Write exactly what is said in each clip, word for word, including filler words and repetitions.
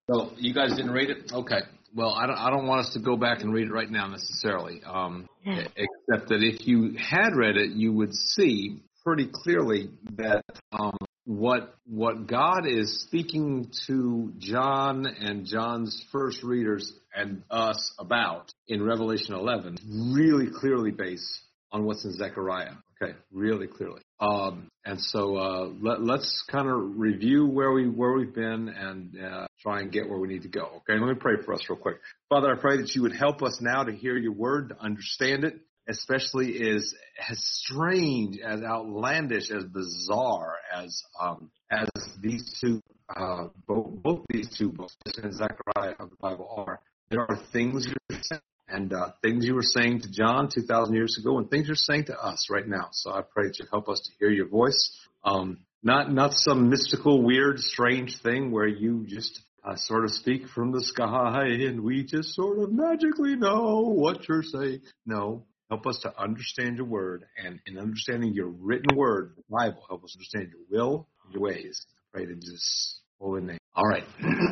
So you guys didn't read it? Okay. Well, I don't, I don't want us to go back and read it right now necessarily, um, except that if you had read it, you would see pretty clearly that um, what what God is speaking to John and John's first readers and us about in Revelation eleven really clearly based on what's in Zechariah. Okay, really clearly. Um, and so uh, let, let's kind of review where we where we've been and uh, try and get where we need to go. Okay, let me pray for us real quick. Father, I pray that you would help us now to hear your word, to understand it, especially as as strange, as outlandish, as bizarre as um, as these two uh, both, both these two books in Zechariah of the Bible are. There are things you're saying. And uh, things you were saying to John two thousand years ago and things you're saying to us right now. So I pray that you help us to hear your voice. Um, not not some mystical, weird, strange thing where you just uh, sort of speak from the sky and we just sort of magically know what you're saying. No, help us to understand your word. And in understanding your written word, the Bible, help us understand your will and your ways. I pray in Jesus' holy name. All right.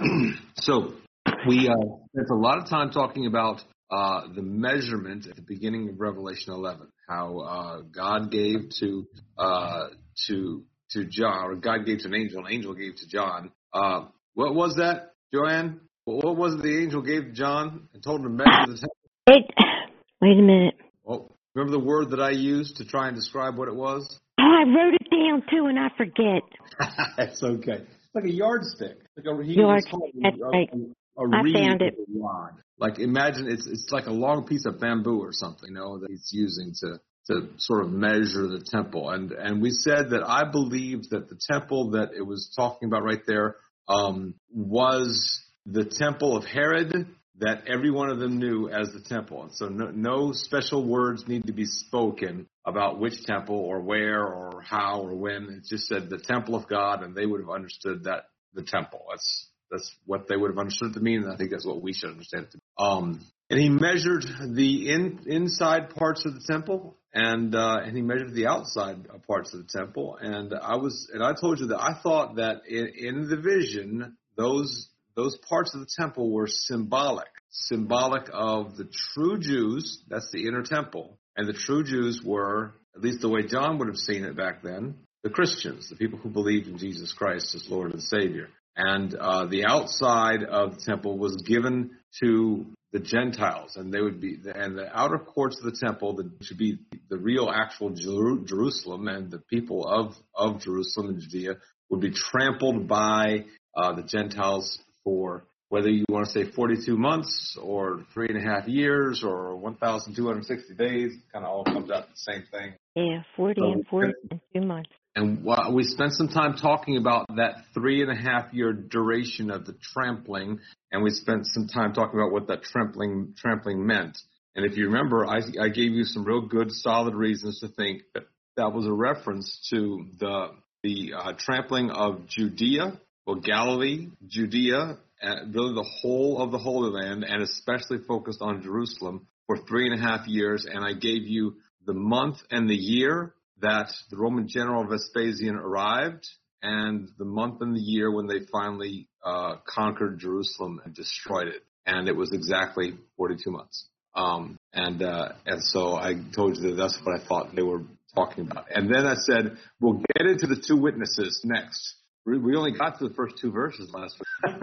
So we uh, spent a lot of time talking about Uh, the measurement at the beginning of Revelation eleven, how uh, God gave to uh, to to John, or God gave to an angel, an angel gave to John. Uh, what was that, Joanne? What was it the angel gave to John and told him to measure the temple? Wait, wait a minute. Oh, remember the word that I used to try and describe what it was? Oh, I wrote it down too, and I forget. It's okay. It's like a yardstick. Like a, he Yardstick. That's a, right. A, a I reed found it. with a rod. Like imagine it's it's like a long piece of bamboo or something, you know, that he's using to to sort of measure the temple. And and we said that I believed that the temple that it was talking about right there um, was the temple of Herod that every one of them knew as the temple. And so no, no special words need to be spoken about which temple or where or how or when. It just said the temple of God, and they would have understood that the temple. That's That's what they would have understood it to mean, and I think that's what we should understand it to mean. Um, and he measured the in, inside parts of the temple, and uh, and he measured the outside parts of the temple. And I was, and I told you that I thought that in, in the vision, those those parts of the temple were symbolic, symbolic of the true Jews. That's the inner temple, and the true Jews were, at least the way John would have seen it back then, the Christians, the people who believed in Jesus Christ as Lord and Savior. And uh, the outside of the temple was given to the Gentiles, and they would be, and the outer courts of the temple that should be the real, actual Jer- Jerusalem, and the people of of Jerusalem and Judea would be trampled by uh, the Gentiles for whether you want to say forty-two months or three and a half years or one thousand two hundred sixty days. Kind of all comes out to the same thing. Yeah, forty So, and forty and two months. And we spent some time talking about that three and a half year duration of the trampling, and we spent some time talking about what that trampling trampling meant. And if you remember, I, I gave you some real good, solid reasons to think that that was a reference to the the uh, trampling of Judea, well, Galilee, Judea, and really the whole of the Holy Land, and especially focused on Jerusalem for three and a half years. And I gave you the month and the year that the Roman general Vespasian arrived, and the month and the year when they finally uh, conquered Jerusalem and destroyed it. And it was exactly forty-two months. Um, and uh, and so I told you that that's what I thought they were talking about. And then I said, we'll get into the two witnesses next. We, we only got to the first two verses last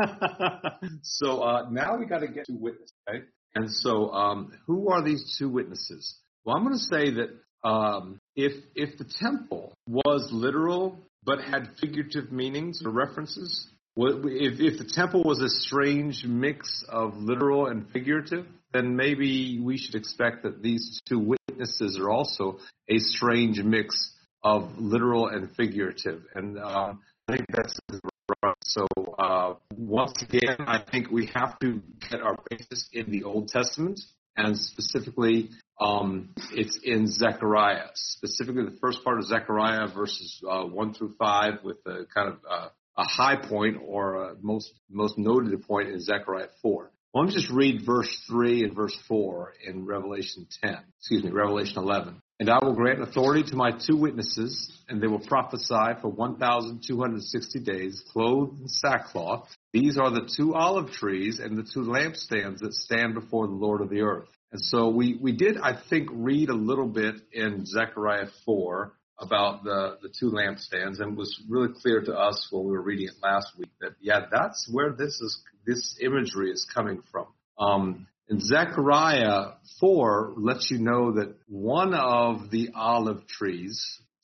week. so uh, now we got to get to witnesses. Okay? And so um, who are these two witnesses? Well, I'm going to say that Um, if if the temple was literal but had figurative meanings or references, if if the temple was a strange mix of literal and figurative, then maybe we should expect that these two witnesses are also a strange mix of literal and figurative. And um, I think that's right. So uh, once again, I think we have to get our basis in the Old Testament. And specifically, um, it's in Zechariah, specifically the first part of Zechariah, verses uh, one through five, with a kind of uh, a high point or a most most noted point in Zechariah four. Well, let me just read verse three and verse four in Revelation ten. Excuse me, Revelation eleven. And I will grant authority to my two witnesses, and they will prophesy for one thousand two hundred sixty days, clothed in sackcloth. These are the two olive trees and the two lampstands that stand before the Lord of the earth. And so we, we did, I think, read a little bit in Zechariah four about the, the two lampstands, and it was really clear to us when we were reading it last week that, yeah, that's where this is, this imagery is coming from. Um, and Zechariah four lets you know that one of the olive trees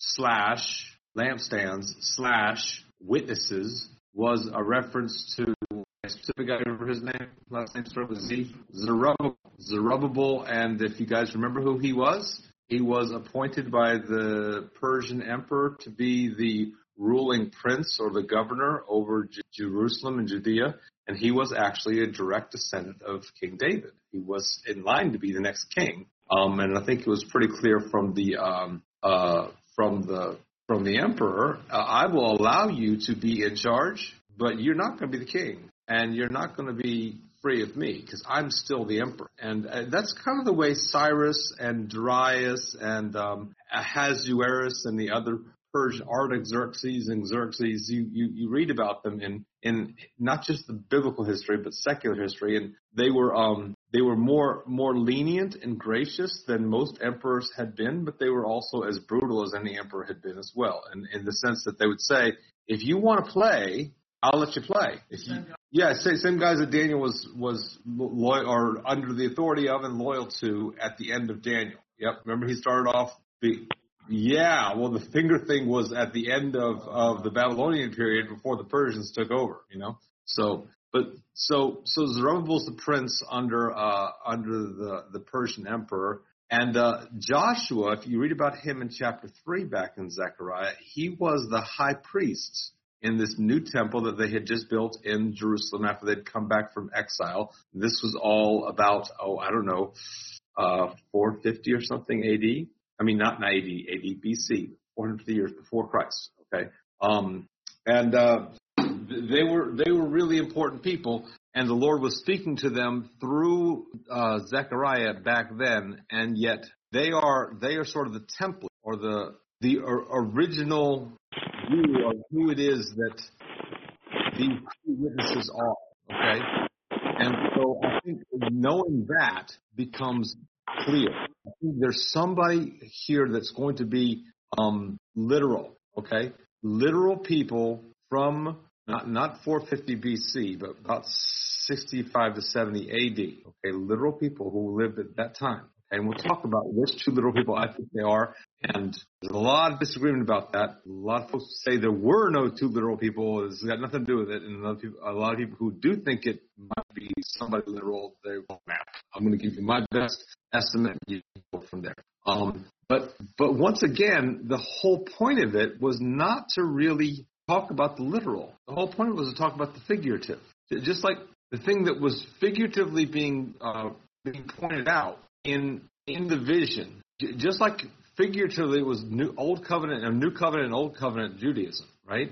slash lampstands slash witnesses was a reference to a specific guy. Remember his name? Last name started with Z. Zerubbabel. Zerubbabel, and if you guys remember who he was, he was appointed by the Persian emperor to be the ruling prince or the governor over J- Jerusalem and Judea, and he was actually a direct descendant of King David. He was in line to be the next king, um, and I think it was pretty clear from the um, uh, from the from the emperor, uh, I will allow you to be in charge, but you're not going to be the king, and you're not going to be free of me, because I'm still the emperor. And uh, that's kind of the way Cyrus and Darius and um, Ahasuerus and the other Persian Artaxerxes and Xerxes, you, you, you read about them in, in not just the biblical history, but secular history. And they were um, they were more more lenient and gracious than most emperors had been, but they were also as brutal as any emperor had been as well. And in the sense that they would say, if you want to play, I'll let you play. If you, yeah, same, same guys that Daniel was was loyal or under the authority of and loyal to at the end of Daniel. Yep, remember he started off the yeah. Well, the finger thing was at the end of, of the Babylonian period before the Persians took over. You know, so but so so Zerubbabel's the prince under uh, under the the Persian emperor. And uh, Joshua, if you read about him in chapter three back in Zechariah, he was the high priest in this new temple that they had just built in Jerusalem after they'd come back from exile. This was all about, oh, I don't know, uh, four fifty or something A D. I mean, not in A D, A D, B C, four hundred fifty years before Christ. Okay, um, and uh, they were they were really important people, and the Lord was speaking to them through uh, Zechariah back then, and yet they are they are sort of the template or the the or, original view of who it is that these two witnesses are, okay? And so I think knowing that becomes clear. I think there's somebody here that's going to be um, literal, okay? Literal people from not not four fifty B C, but about sixty-five to seventy A D, okay? Literal people who lived at that time. And we'll talk about which two literal people I think they are. And there's a lot of disagreement about that. A lot of folks say there were no two literal people. It's got nothing to do with it. And a lot of people, a lot of people who do think it might be somebody literal, they're going, I'm going to give you my best estimate, and you go from there. Um, but but once again, the whole point of it was not to really talk about the literal. The whole point was to talk about the figurative. Just like the thing that was figuratively being uh, being pointed out in in the vision, just like figuratively it was new old covenant and new covenant and old covenant Judaism, right?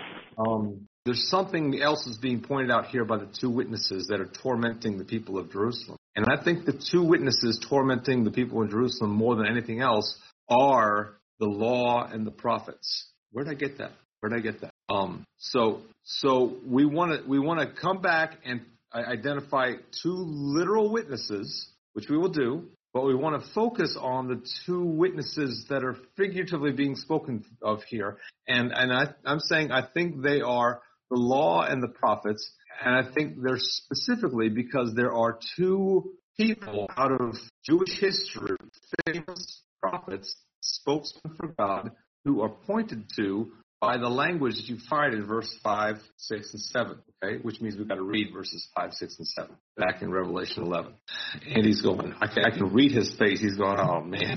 Um, there's something else that's being pointed out here by the two witnesses that are tormenting the people of Jerusalem. And I think the two witnesses tormenting the people in Jerusalem more than anything else are the law and the prophets. Where did I get that? Where did I get that? Um, so so we want to we want to come back and identify two literal witnesses, which we will do, but we want to focus on the two witnesses that are figuratively being spoken of here. And and I, I'm saying I think they are the law and the prophets, and I think they're specifically because there are two people out of Jewish history, famous prophets, spokesmen for God, who are pointed to by the language that you find in verse five, six, and seven, okay? Which means we've got to read verses five, six, and seven back in Revelation eleven. And he's going, I can, I can read his face. He's going, oh, man.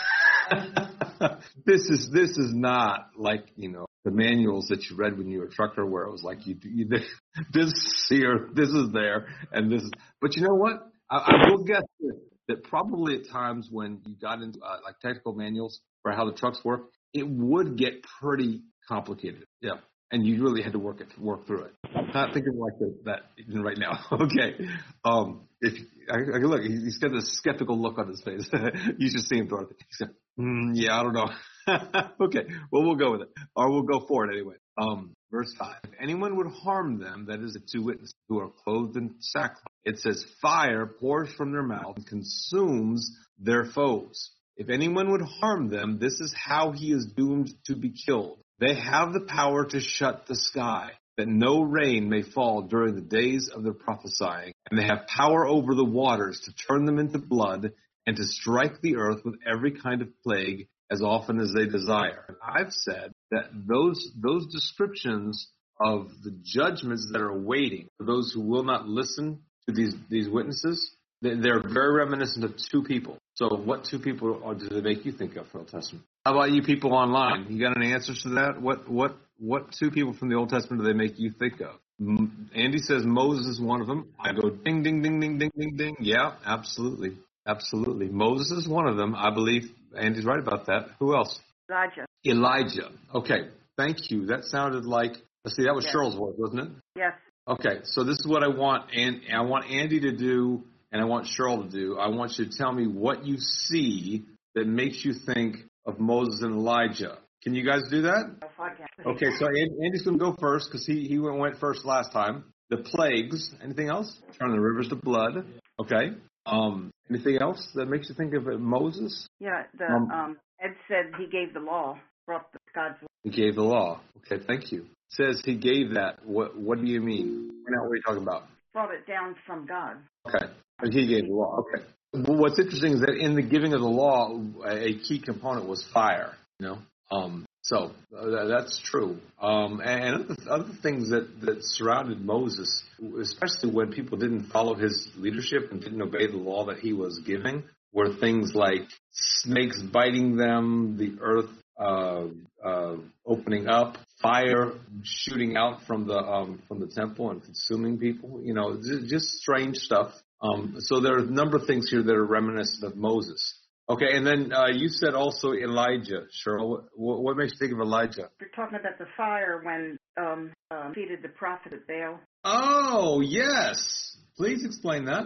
this is this is not like, you know, the manuals that you read when you were a trucker where it was like, you, you this is here, this is there, and this is. But you know what? I, I will guess that probably at times when you got into uh, like technical manuals for how the trucks work, it would get pretty complicated. Yeah. and you really had to work it, work through it. Not thinking like the, that even right now. Okay. Um, if I, I look, he's got this skeptical look on his face. You should see him, Dorothy. He said, mm, "Yeah, I don't know." Okay. Well, we'll go with it, or we'll go for it anyway. Um, verse five. If anyone would harm them, that is the two witnesses who are clothed in sackcloth, it says, fire pours from their mouth and consumes their foes. If anyone would harm them, this is how he is doomed to be killed. They have the power to shut the sky, that no rain may fall during the days of their prophesying. And they have power over the waters to turn them into blood and to strike the earth with every kind of plague as often as they desire. I've said that those those descriptions of the judgments that are awaiting for those who will not listen to these, these witnesses, they're very reminiscent of two people. So what two people are, do they make you think of from the Old Testament? How about you people online? You got any answers to that? What what what two people from the Old Testament do they make you think of? Andy says Moses is one of them. I go ding, ding, ding, ding, ding, ding, ding. Yeah, absolutely. Absolutely. Moses is one of them. I believe Andy's right about that. Who else? Elijah. Elijah. Okay. Thank you. That sounded like, let's see, that was Yes. Cheryl's voice, wasn't it? Yes. Okay. So this is what I want, and I want Andy to do, and I want Cheryl to do. I want you to tell me what you see that makes you think of Moses and Elijah. Can you guys do that? Yes, I can. Okay, so Andy's going to go first because he, he went, went first last time. The plagues. Anything else? Turn the rivers to blood. Okay. Um, anything else that makes you think of it, Moses? Yeah, the Um, um, Ed said he gave the law, brought the God's law. He gave the law. Okay, thank you. It says he gave that. What What do you mean? Now, what are you talking about? Brought it down from God. Okay, and he gave the law. Okay. Well, what's interesting is that in the giving of the law, a key component was fire. You know, um, so uh, that's true. Um, and other, other things that, that surrounded Moses, especially when people didn't follow his leadership and didn't obey the law that he was giving, were things like snakes biting them, the earth uh, uh, opening up, fire shooting out from the um, from the temple and consuming people. You know, just, just strange stuff. Um, so there are a number of things here that are reminiscent of Moses. Okay, and then uh, you said also Elijah, Cheryl. What, what makes you think of Elijah? You're talking about the fire when um, um defeated the prophet of Baal. Oh, yes. Please explain that.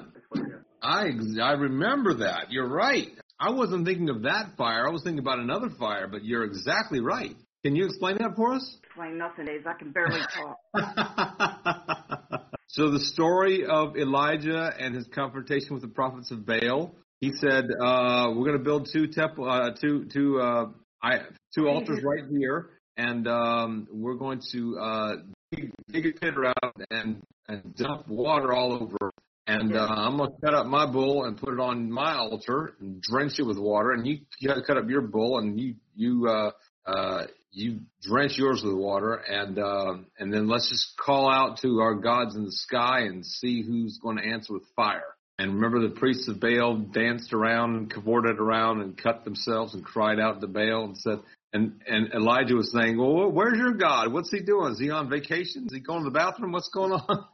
I I remember that. You're right. I wasn't thinking of that fire. I was thinking about another fire, but you're exactly right. Can you explain that for us? Explain nothing, days. I can barely talk. So the story of Elijah and his confrontation with the prophets of Baal. He said, uh, "We're going to build two temple, uh, two two uh, I, two altars right here, and um, we're going to uh, dig, dig a pit around and, and dump water all over. And uh, I'm going to cut up my bull and put it on my altar and drench it with water. And you cut up your bull and you you uh, uh, you drench yours with water. And uh, and then let's just call out to our gods in the sky and see who's going to answer with fire." And remember, the priests of Baal danced around and cavorted around and cut themselves and cried out to Baal and said, and, and Elijah was saying, "Well, where's your God? What's he doing? Is he on vacation? Is he going to the bathroom? What's going on?"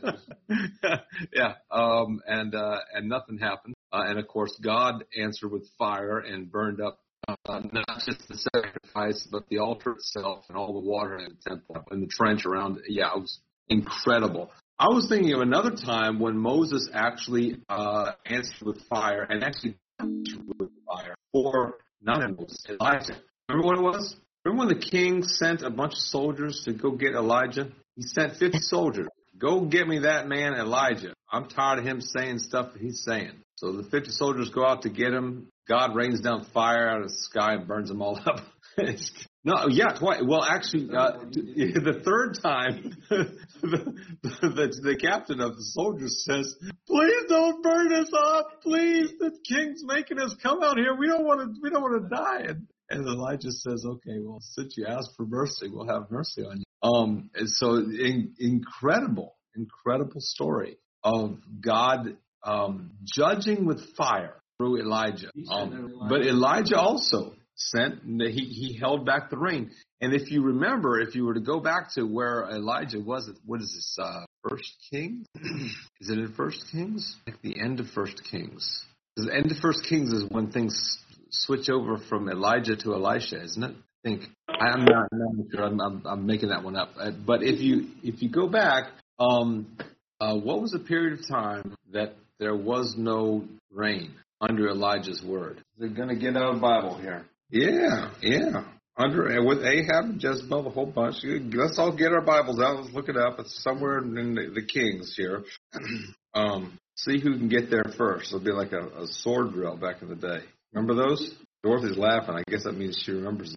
yeah, um, and uh, and nothing happened. Uh, and of course, God answered with fire and burned up uh, not just the sacrifice, but the altar itself and all the water in the temple and the trench around it. Yeah, it was incredible. I was thinking of another time when Moses actually uh, answered with fire and actually answered with fire for not Moses, Elijah. Remember what it was? Remember when the king sent a bunch of soldiers to go get Elijah? He sent fifty soldiers. Go get me that man Elijah. I'm tired of him saying stuff that he's saying. So the fifty soldiers go out to get him. God rains down fire out of the sky and burns them all up. No, yeah, twice. Well, actually, uh, the third time, the, the, the captain of the soldiers says, "Please don't burn us up. Please, the king's making us come out here. We don't want to. We don't want to die." And, and Elijah says, "Okay, well, since you asked for mercy, we'll have mercy on you." Um, and so in, incredible, incredible story of God um, judging with fire through Elijah. Um, but Elijah also sent, he, he held back the rain. And if you remember, if you were to go back to where Elijah was, what is this, uh, First Kings? Is it in First Kings? Like the end of First Kings. The end of First Kings is when things switch over from Elijah to Elisha, isn't it? I think. I'm not, I'm not sure. I'm, I'm, I'm making that one up. Uh, But if you if you go back, um, uh, what was a period of time that there was no rain under Elijah's word? They're going to get out of the Bible here. Yeah, yeah. Under with Ahab and Jezebel, a whole bunch. Let's all get our Bibles out. Let's look it up. It's somewhere in the, the Kings here. um, see who can get there first. It'll be like a, a sword drill back in the day. Remember those? Dorothy's laughing. I guess that means she remembers.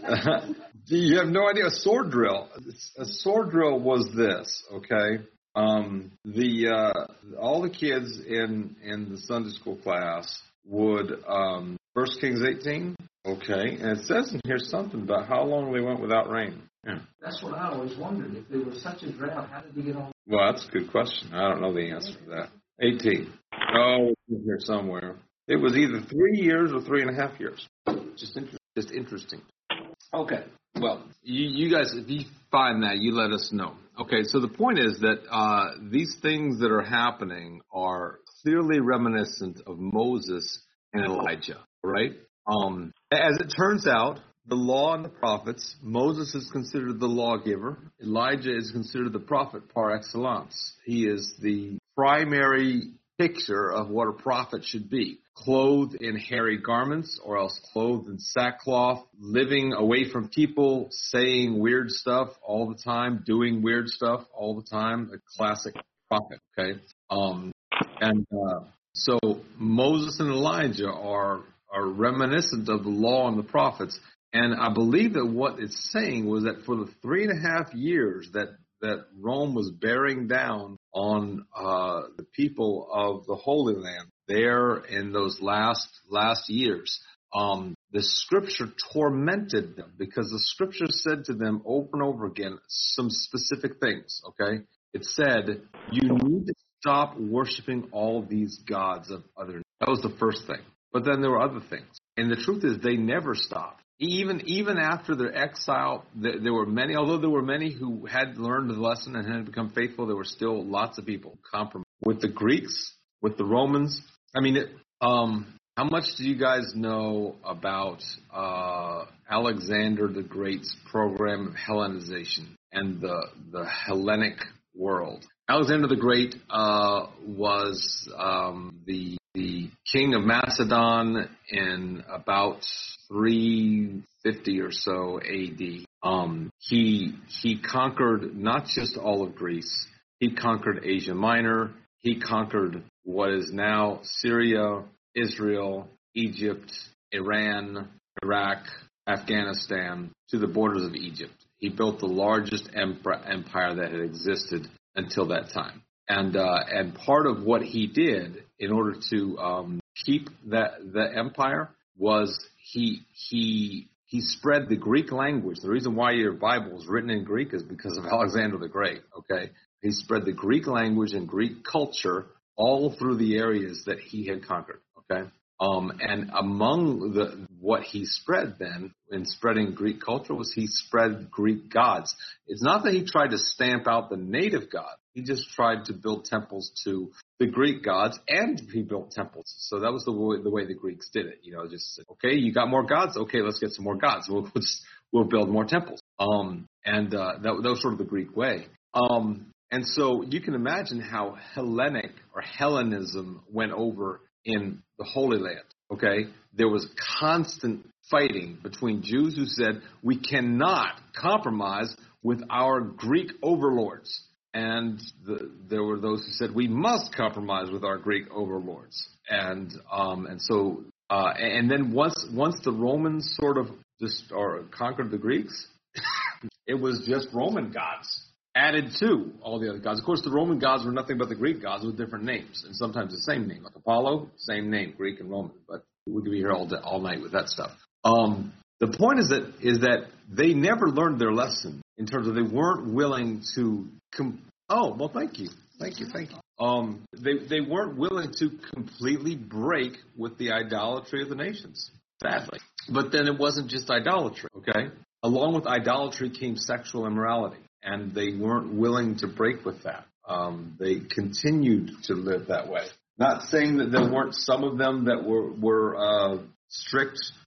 You have no idea. A sword drill. A sword drill was this. Okay. Um, the uh, all the kids in in the Sunday school class would um, First Kings eighteen. Okay, and it says in here something about how long they went without rain. Yeah. That's what I always wondered. If there was such a drought, how did they get on? Well, that's a good question. I don't know the answer to that. eighteen. Oh, it's in here somewhere. It was either three years or three and a half years. Just, inter- just interesting. Okay. Well, you, you guys, if you find that, you let us know. Okay, so the point is that uh, these things that are happening are clearly reminiscent of Moses and Elijah, right? Um, as it turns out, the law and the prophets, Moses is considered the lawgiver. Elijah is considered the prophet par excellence. He is the primary picture of what a prophet should be. Clothed in hairy garments or else clothed in sackcloth, living away from people, saying weird stuff all the time, doing weird stuff all the time. A classic prophet, okay? Um, and uh, so Moses and Elijah are are reminiscent of the law and the prophets. And I believe that what it's saying was that for the three and a half years that, that Rome was bearing down on uh, the people of the Holy Land there in those last last years, um, the Scripture tormented them because the Scripture said to them over and over again some specific things, okay? It said, you need to stop worshiping all these gods of other. That was the first thing. But then there were other things. And the truth is they never stopped. Even even after their exile, there, there were many, although there were many who had learned the lesson and had become faithful, there were still lots of people compromised. With the Greeks, with the Romans, I mean, it, um, how much do you guys know about uh, Alexander the Great's program of Hellenization and the, the Hellenic world? Alexander the Great uh, was um, the the king of Macedon in about three fifty or so A D. Um, he he conquered not just all of Greece. He conquered Asia Minor. He conquered what is now Syria, Israel, Egypt, Iran, Iraq, Afghanistan, to the borders of Egypt. He built the largest empire that had existed until that time. And uh, and part of what he did in order to um, keep that the empire was he he he spread the Greek language. The reason why your Bible is written in Greek is because of Alexander the Great. Okay, he spread the Greek language and Greek culture all through the areas that he had conquered. Okay, um, and among the what he spread then in spreading Greek culture was he spread Greek gods. It's not that he tried to stamp out the native god. He just tried to build temples to the Greek gods, and he built temples. So that was the way, the way the Greeks did it. You know, just said, okay, you got more gods. Okay, let's get some more gods. We'll just, we'll build more temples. Um, and uh, that, that was sort of the Greek way. Um, and so you can imagine how Hellenic or Hellenism went over in the Holy Land. Okay, there was constant fighting between Jews who said we cannot compromise with our Greek overlords. And the, there were those who said we must compromise with our Greek overlords, and um, and so uh, and then once once the Romans sort of just or conquered the Greeks, it was just Roman gods added to all the other gods. Of course, the Roman gods were nothing but the Greek gods with different names, and sometimes the same name, like Apollo, same name, Greek and Roman. But we could be here all day, all night with that stuff. Um, the point is that is that they never learned their lesson in terms of they weren't willing to. Com- oh, well, thank you. Thank you, thank you. Um, they, they weren't willing to completely break with the idolatry of the nations, sadly. But then it wasn't just idolatry, okay? Along with idolatry came sexual immorality, and they weren't willing to break with that. Um, they continued to live that way. Not saying that there weren't some of them that were, were uh, strict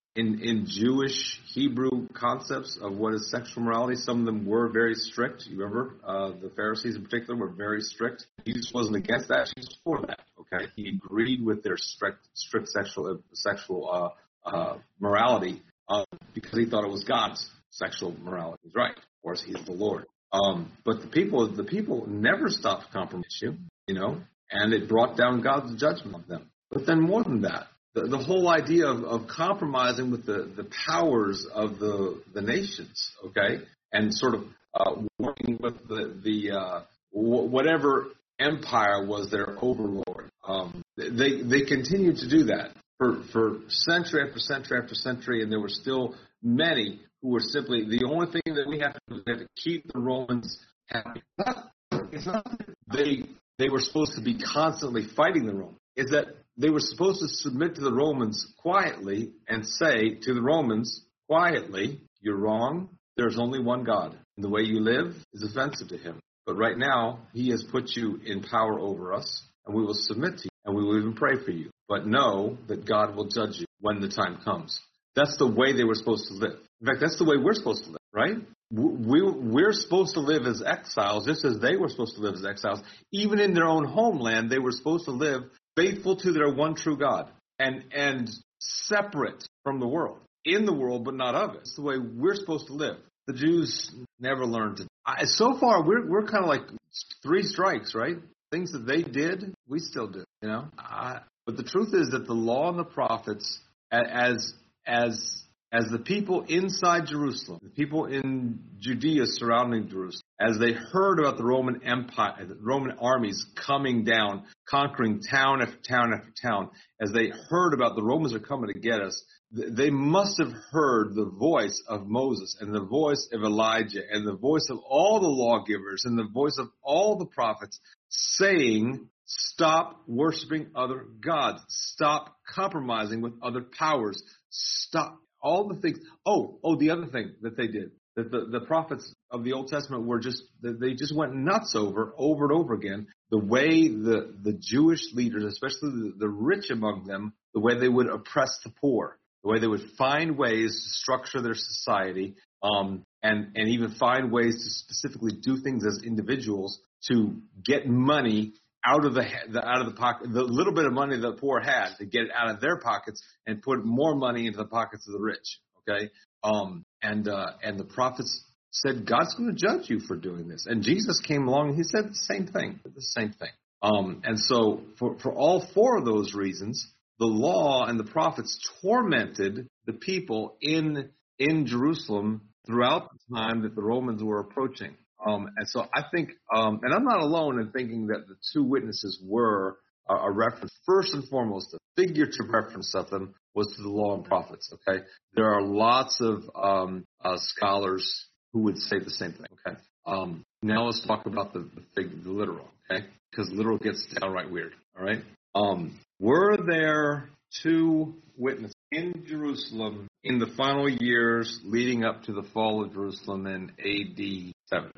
in, in Jewish Hebrew concepts of what is sexual morality, some of them were very strict. You remember, uh, the Pharisees in particular were very strict. Jesus wasn't against that. Jesus was for that. Okay, he agreed with their strict, strict sexual sexual uh, uh, morality uh, because he thought it was God's sexual morality. He's right. Of course, he's the Lord. Um, but the people, the people never stopped compromising, you know, and it brought down God's judgment on them. But then more than that, the, the whole idea of, of compromising with the, the powers of the the nations, okay, and sort of uh, working with the the uh, w- whatever empire was their overlord. Um, they they continued to do that for for century after century after century, and there were still many who were simply, the only thing that we have to do is we have to keep the Romans happy. It's not that they they were supposed to be constantly fighting the Romans. It's that they were supposed to submit to the Romans quietly and say to the Romans quietly, you're wrong. There's only one God. And the way you live is offensive to him. But right now, he has put you in power over us, and we will submit to you, and we will even pray for you. But know that God will judge you when the time comes. That's the way they were supposed to live. In fact, that's the way we're supposed to live, right? We, we're supposed to live as exiles, just as they were supposed to live as exiles. Even in their own homeland, they were supposed to live faithful to their one true God and and separate from the world. In the world, but not of it. It's the way we're supposed to live. The Jews never learned to. I, so far, we're we're kind of like three strikes, right? Things that they did, we still do, you know? I, but the truth is that the law and the prophets, as as as the people inside Jerusalem, the people in Judea surrounding Jerusalem, as they heard about the Roman Empire, the Roman armies coming down, conquering town after town after town, as they heard about the Romans are coming to get us, they must have heard the voice of Moses and the voice of Elijah and the voice of all the lawgivers and the voice of all the prophets saying, stop worshiping other gods. Stop compromising with other powers. Stop all the things. Oh, oh, the other thing that they did, that the, the prophets of the Old Testament were just, they just went nuts over, over and over again, the way the, the Jewish leaders, especially the, the rich among them, the way they would oppress the poor, the way they would find ways to structure their society, um, and, and even find ways to specifically do things as individuals to get money out of the, the out of the pocket, the little bit of money the poor had, to get it out of their pockets and put more money into the pockets of the rich. Okay, um, and uh, and the prophets said God's going to judge you for doing this, and Jesus came along and he said the same thing, the same thing. Um, and so for for all four of those reasons, the law and the prophets tormented the people in in Jerusalem throughout the time that the Romans were approaching. Um, and so I think, um, and I'm not alone in thinking that the two witnesses were a, a reference. First and foremost, the figurative reference of them was to the law and prophets. Okay, there are lots of um, uh, scholars who would say the same thing. Okay, um, now let's talk about the the, fig, the literal. Okay, because literal gets downright weird. All right, um, were there two witnesses in Jerusalem in the final years leading up to the fall of Jerusalem in A D seven?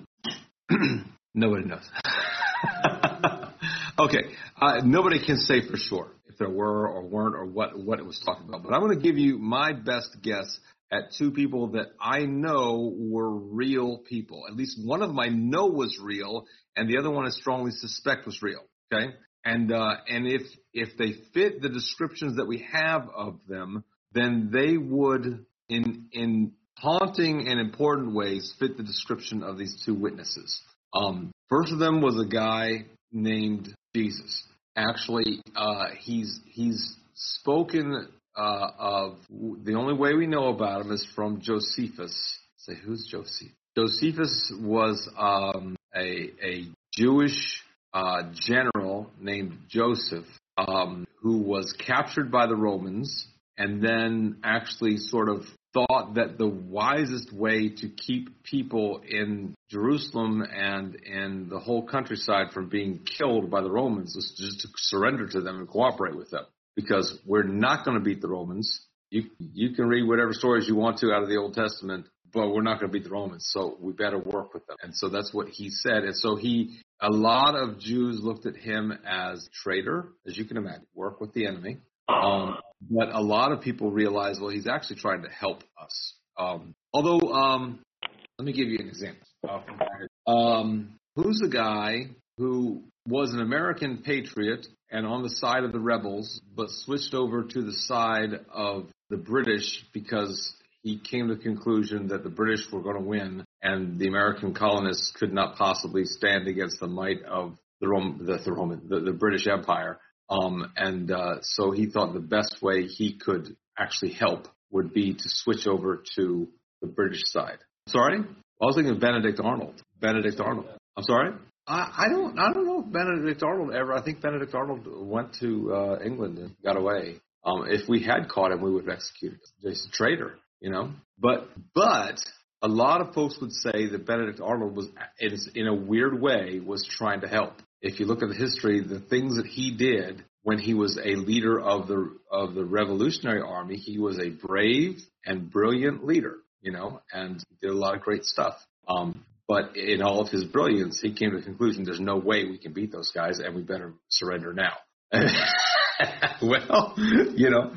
Nobody knows. Okay, uh, nobody can say for sure if there were or weren't or what, what it was talking about. But I'm going to give you my best guess at two people that I know were real people. At least one of them I know was real, and the other one I strongly suspect was real. Okay, and uh, and if if they fit the descriptions that we have of them, then they would in in haunting and important ways fit the description of these two witnesses. Um, first of them was a guy named Jesus. Actually, uh, he's he's spoken uh, of, the only way we know about him is from Josephus. Say, who's Josephus? Josephus was um, a a Jewish uh, general named Joseph, um, who was captured by the Romans and then actually sort of thought that the wisest way to keep people in Jerusalem and in the whole countryside from being killed by the Romans was just to surrender to them and cooperate with them, because we're not going to beat the Romans. You you can read whatever stories you want to out of the Old Testament, but we're not going to beat the Romans, so we better work with them. And so that's what he said. And so he, a lot of Jews looked at him as a traitor, as you can imagine, work with the enemy. Um, but a lot of people realize, well, he's actually trying to help us. Um, although, um, let me give you an example. Uh, um, who's the guy who was an American patriot and on the side of the rebels, but switched over to the side of the British because he came to the conclusion that the British were going to win and the American colonists could not possibly stand against the might of the Roman, the, the, Roman, the, the British Empire. Um, and uh, so he thought the best way he could actually help would be to switch over to the British side. Sorry? I was thinking of Benedict Arnold. Benedict Arnold. I'm sorry? I, I don't I don't know if Benedict Arnold ever, I think Benedict Arnold went to uh, England and got away. Um, if we had caught him, we would have executed him. He's a traitor, you know. But but a lot of folks would say that Benedict Arnold was, in a weird way, was trying to help. If you look at the history, the things that he did when he was a leader of the of the Revolutionary Army, he was a brave and brilliant leader, you know, and did a lot of great stuff. Um, but in all of his brilliance, he came to the conclusion there's no way we can beat those guys, and we better surrender now. Well, you know,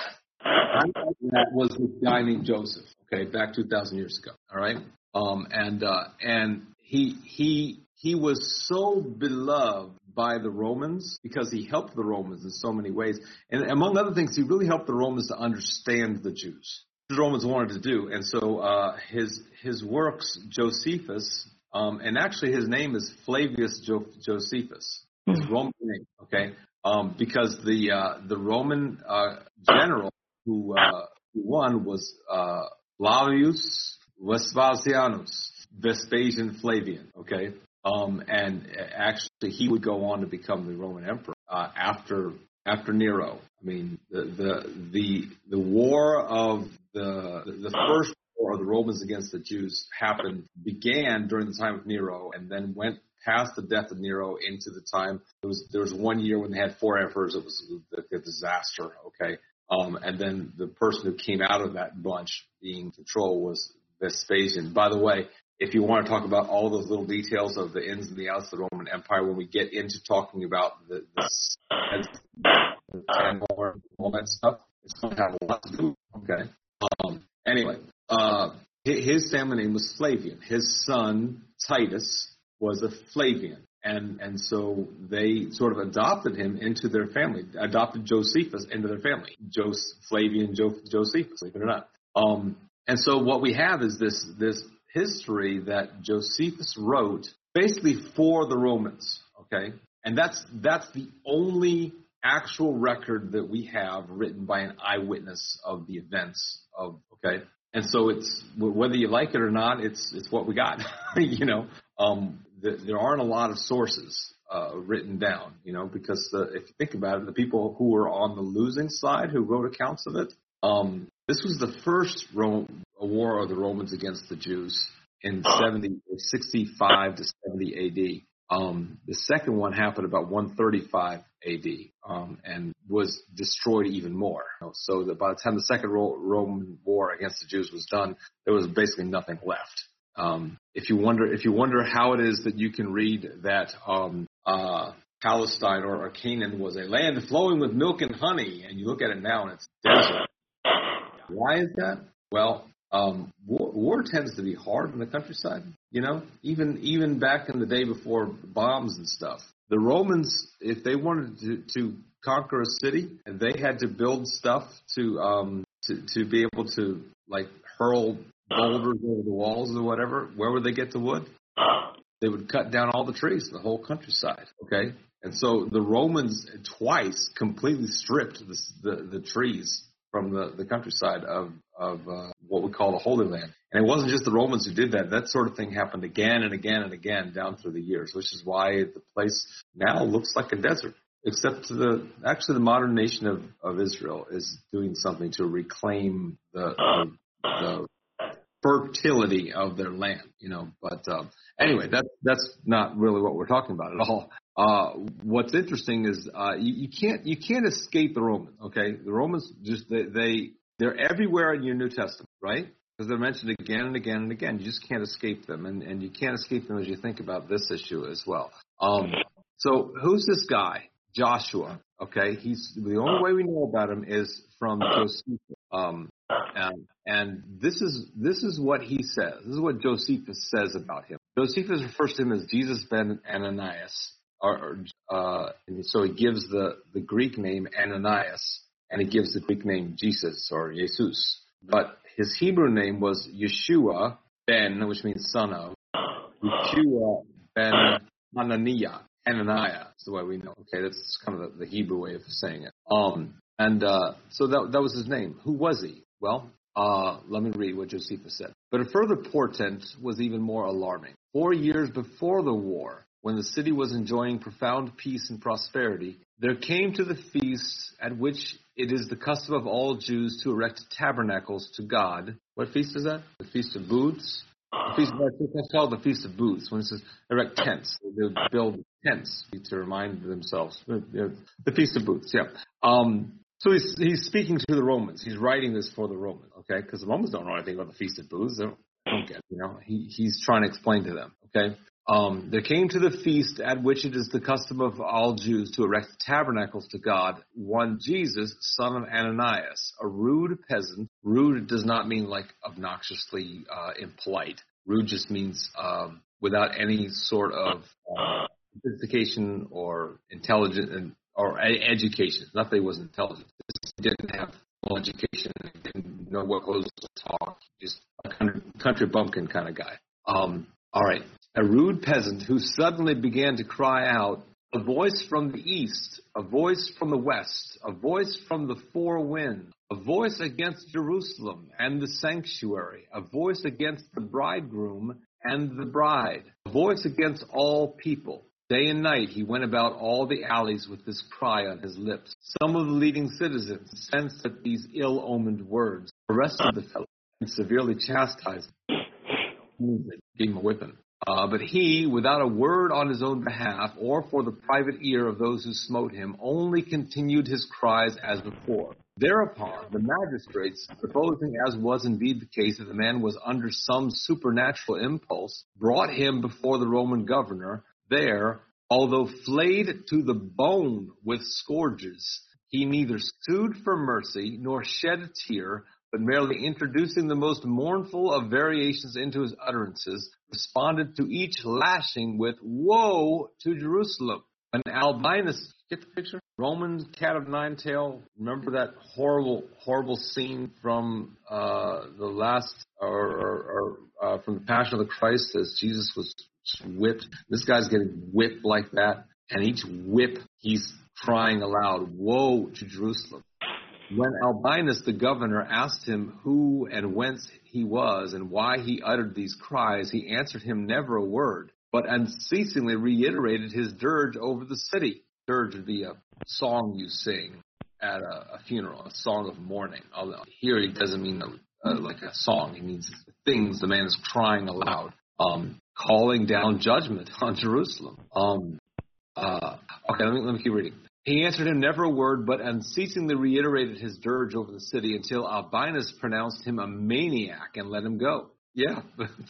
that was a guy named Joseph. Okay, back two thousand years ago. All right, um, and uh, and he he. He was so beloved by the Romans because he helped the Romans in so many ways. And among other things, he really helped the Romans to understand the Jews. The Romans wanted to do. And so uh, his his works, Josephus, um, and actually his name is Flavius jo- Josephus, his Roman name, okay? Um, because the uh, the Roman uh, general who, uh, who won was uh, Flavius Vespasianus, Vespasian Flavian, okay? Um, and actually, he would go on to become the Roman emperor uh, after after Nero. I mean, the the the, the war of the the first war of the Romans against the Jews happened began during the time of Nero, and then went past the death of Nero into the time. It was there was one year when they had four emperors. It was a, a disaster. Okay, um, and then the person who came out of that bunch being in control was Vespasian. By the way, if you want to talk about all those little details of the ins and the outs of the Roman Empire, when we get into talking about the, the, the and all that stuff, it's going to have a lot to do. Okay. Um, anyway, uh, his family name was Flavian. His son Titus was a Flavian, and and so they sort of adopted him into their family, adopted Josephus into their family. Jos Flavian jo- Josephus, believe it or not. Um, and so what we have is this this. history that Josephus wrote basically for the Romans, okay? And that's that's the only actual record that we have written by an eyewitness of the events of, okay? And so it's, whether you like it or not, it's it's what we got, you know? Um, the, there aren't a lot of sources uh, written down, you know, because the, if you think about it, the people who were on the losing side who wrote accounts of it, um, this was the first Rome, a war of the Romans against the Jews in seventy, sixty-five to seventy A D. Um, the second one happened about one thirty-five A D um, and was destroyed even more. You know, so that by the time the second Ro- Roman war against the Jews was done, there was basically nothing left. Um, if you wonder, if you wonder how it is that you can read that um, uh, Palestine or, or Canaan was a land flowing with milk and honey, and you look at it now and it's desert. Why is that? Well, um, war, war tends to be hard in the countryside, you know, even even back in the day before bombs and stuff. The Romans, if they wanted to, to conquer a city, they had to build stuff to um, to, to be able to, like, hurl boulders over the walls or whatever. Where would they get the wood? They would cut down all the trees, the whole countryside, okay? And so the Romans twice completely stripped the, the, the trees from the, the countryside of, of uh, what we call the Holy Land. And it wasn't just the Romans who did that. That sort of thing happened again and again and again down through the years, which is why the place now looks like a desert. Except to the actually the modern nation of, of Israel is doing something to reclaim the, the, the fertility of their land, you know. But um, anyway, that's that's not really what we're talking about at all. Uh, what's interesting is uh, you, you can't you can't escape the Romans. Okay, the Romans just they, they they're everywhere in your New Testament, right? Because they're mentioned again and again and again. You just can't escape them, and and you can't escape them as you think about this issue as well. Um, so who's this guy, Joshua? Okay, he's the only way we know about him is from Josephus. Um, and, and this is this is what he says. This is what Josephus says about him. Josephus refers to him as Jesus ben Ananias, or, uh, and so he gives the, the Greek name Ananias, and he gives the Greek name Jesus or Jesus. But his Hebrew name was Yeshua ben, which means son of, Yeshua ben Hananiah. Ananiah is the way we know. Okay, that's kind of the, the Hebrew way of saying it. Um, and uh, so that that was his name. Who was he? Well, uh, let me read what Josephus said. But a further portent was even more alarming. Four years before the war, when the city was enjoying profound peace and prosperity, there came to the feast at which it is the custom of all Jews to erect tabernacles to God. What feast is that? The Feast of Booths? The feast, it's called the Feast of Booths. When it says erect tents, they would build tents to remind themselves. The Feast of Booths, yeah. Um, so he's he's speaking to the Romans. He's writing this for the Romans, okay? Because the Romans don't know anything about the Feast of Booths. They don't, they don't get it, you know. He he's trying to explain to them, okay? Um, there came to the feast at which it is the custom of all Jews to erect tabernacles to God, one Jesus, son of Ananias, a rude peasant. Rude does not mean like obnoxiously uh, impolite. Rude just means um, without any sort of uh, sophistication or intelligence or a- education. Not that he wasn't intelligent. He didn't have full education. He didn't know what clothes to talk. Just a country, country bumpkin kind of guy. Um, all right. A rude peasant who suddenly began to cry out, a voice from the east, a voice from the west, a voice from the four winds, a voice against Jerusalem and the sanctuary, a voice against the bridegroom and the bride, a voice against all people. Day and night he went about all the alleys with this cry on his lips. Some of the leading citizens sensed at these ill-omened words, arrested the fellow and severely chastised him, gave him a whipping. Uh, but he, without a word on his own behalf or for the private ear of those who smote him, only continued his cries as before. Thereupon the magistrates, supposing, as was indeed the case, that the man was under some supernatural impulse, brought him before the Roman governor. There, although flayed to the bone with scourges, he neither sued for mercy nor shed a tear, but merely introducing the most mournful of variations into his utterances, responded to each lashing with, "Woe to Jerusalem!" When Albinus, get the picture? Roman cat of nine tail. Remember that horrible, horrible scene from uh, the last, or, or, or uh, from the Passion of the Christ, as Jesus was whipped. This guy's getting whipped like that, and each whip he's crying aloud, "Woe to Jerusalem!" When Albinus the governor asked him who and whence he was and why he uttered these cries, he answered him never a word, but unceasingly reiterated his dirge over the city. Dirge would be a song you sing at a, a funeral, a song of mourning. Although here he doesn't mean a, uh, like a song. He means things. The man is crying aloud, um, calling down judgment on Jerusalem. Um, uh, okay, let me, let me keep reading. He answered him never a word, but unceasingly reiterated his dirge over the city until Albinus pronounced him a maniac and let him go. Yeah,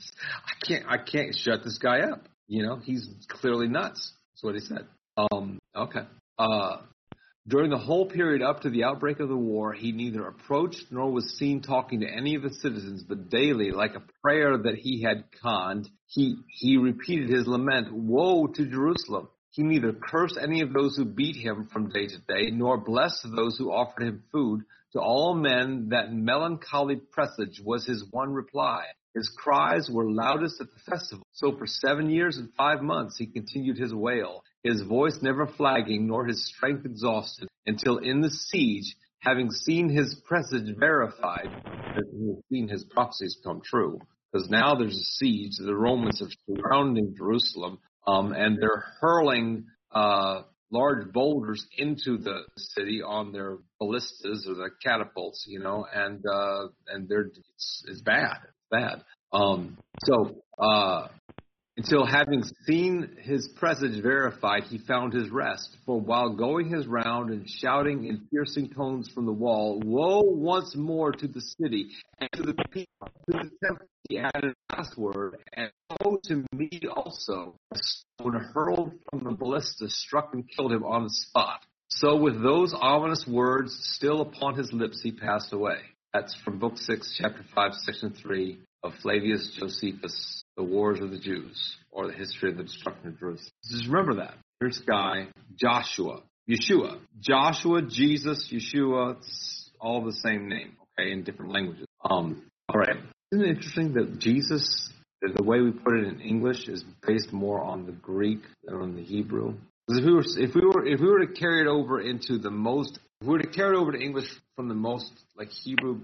I can't, I can't shut this guy up. You know, he's clearly nuts. That's what he said. Um, okay. Uh, during the whole period up to the outbreak of the war, he neither approached nor was seen talking to any of the citizens, but daily, like a prayer that he had conned, he, he repeated his lament, "Woe to Jerusalem!" He neither cursed any of those who beat him from day to day, nor blessed those who offered him food. To all men that melancholy presage was his one reply. His cries were loudest at the festival. So for seven years and five months he continued his wail, his voice never flagging, nor his strength exhausted, until in the siege, having seen his presage verified, that he had seen his prophecies come true, because now there's a siege, the Romans are surrounding Jerusalem, Um, and they're hurling uh, large boulders into the city on their ballistas or their catapults, you know, and uh, and they're it's, it's bad, it's bad. Um, so uh, until having seen his presage verified, he found his rest. For while going his round and shouting in piercing tones from the wall, "Woe once more to the city and to the people, to the temple," he added the last word, "and woe to me also." A stone hurled from the ballista struck and killed him on the spot. So with those ominous words still upon his lips, he passed away. That's from Book six, Chapter five, Section three of Flavius Josephus, The Wars of the Jews, or the History of the Destruction of Jerusalem. Just remember that. Here's this guy, Joshua, Yeshua. Joshua, Jesus, Yeshua, it's all the same name, okay, in different languages. Um, all right. Isn't it interesting that Jesus, the way we put it in English, is based more on the Greek than on the Hebrew? Because if we were, if we were, if we were to carry it over into the most, if we were to carry it over to English from the most like Hebrew,